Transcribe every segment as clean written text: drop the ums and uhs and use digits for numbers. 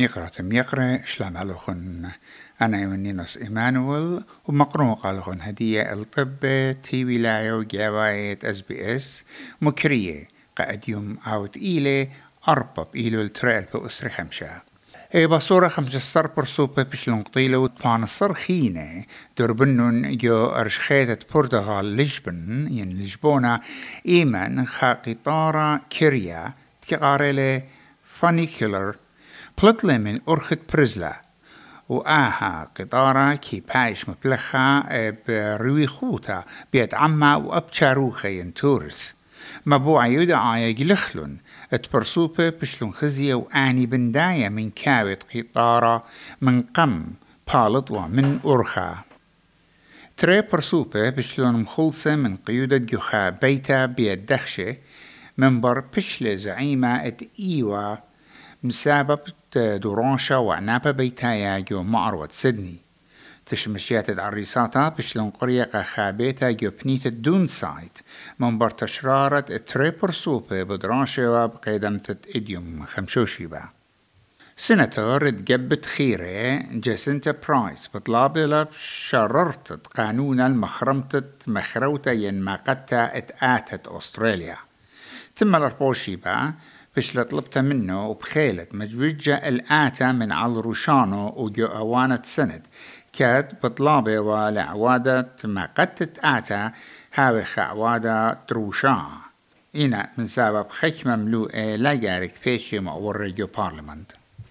يقرأ شلام علوخن أنا يونينوس إيمانويل ومقروق علوخن هدية الطب تي ولاية وجواية SBS مكرية قد يوم عود إيلي أربب إيلو الترال بأسر خمشة بصورة خمسة صر برسوبة بشلون قطيلة وطبعا صر خينة دربنون جو أرشخيتة برتغال لجبن لجبونة إيمان خاقطارة كيريا تقارلة فانيكولر بلطلة من أرخت برزلة وآها قطارة كي بايش مبلخة بروي خوتا بيت عما وأبتشاروخة ينتورس مبوع يدعى يجلخلن اتبرسوبة بشلون خزية وآني بنداية من كاوت قطارة من قم بالط ومن أرخا تري برسوبة بشلون مخلصة من قيودة جوخا بيتا بيت دخشة منبر بشلة زعيمة ات إيوا مسبب دورانشا وعنابة بيتايا جو معروة سيدني تشمشيات العريساتا بشلون قريقة خابيتا جو بنيت الدون سايت منبر تشرارة تريبر سوبة بدرانشا بقيدمة إديوم خمشوشي با سناتور تجبت خيرة جاسنتا برايس بطلابة شررت قانون المخرمة مخروتا ينماقتا اتآتت أستراليا تم الاربوشي با بشلة طلبت منه وبخيلة مجوجة الآتا من على روشانو وجو أوانة سند كاد بطلابة ولعوادة ما قد تتآتا هاوي خعوادة تروشا إنا من سبب خيك مملوءة لا يارك فيشي مأور جو بارلمنت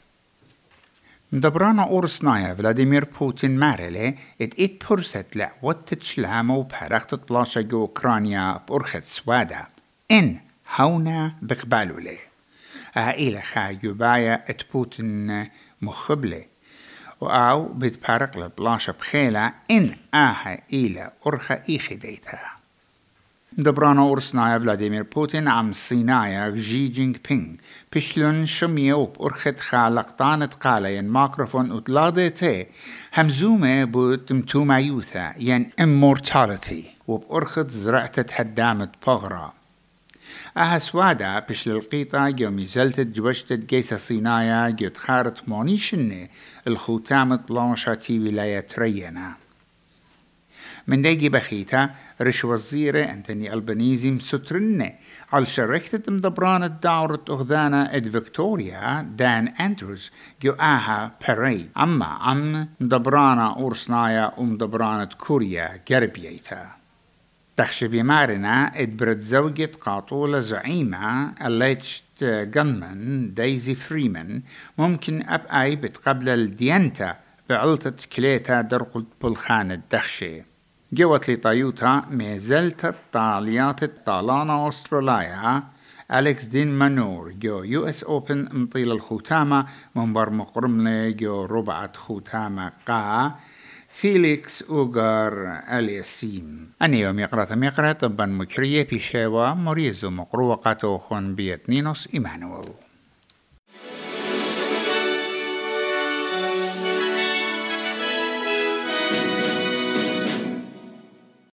مدبرانا أورسنايا فلاديمير بوتين مارلي ات برست لعوات تشلامو وبحرقت بلاشا جو أوكرانيا بأرخت سوادا إن هونا بقبالو لي عائلة خايوبايا ات بوتين مخبلة وآو بتبارق لبلاشة بخيلة إن إلى أرخا إيخديتها دبرانا أورسنايا فلاديمير بوتين عم صينايا جي جينغ بينغ بشلون شميو بأرخت خالقطانة قالين ماكروفون وطلادتي همزومة بتمتوما يوثا ين immortality وبأرخت زرعتة هدامة بغرة سوادا بشل القيطة جو ميزلتت جوشتت جيسة صينايا جو تخارت مونيشنة الختامة بلانشا تي ولاية رينا من ديجي بخيتا رش وزيرة أنتوني ألبانيزي مسترنة على شركة مدبران الدورة أخذانا إد فيكتوريا دان أندروز جو باري أما عم مدبرانا أورسنايا ومدبرانة كوريا جربيتا تخشى بمارنا ادبرت زوجة قاطولة زعيمة الليتشت جنمان دايزي فريمان ممكن أبقى بتقبل الديانتا بعلطة كليتا درقل بلخان الدخشي جوت لي طيوتا ميزلت الطاليات الطالانة أستراليا أليكس دين مانور جو يو اس اوبن مطيل الختامة منبر مقرملة جو ربعة ختامة قا فيليكس أوغار الياسين أنا يوم يقرأ طبعا مكرية بشيوة مريزو مقروقة خون بيت نينوس إيمانويل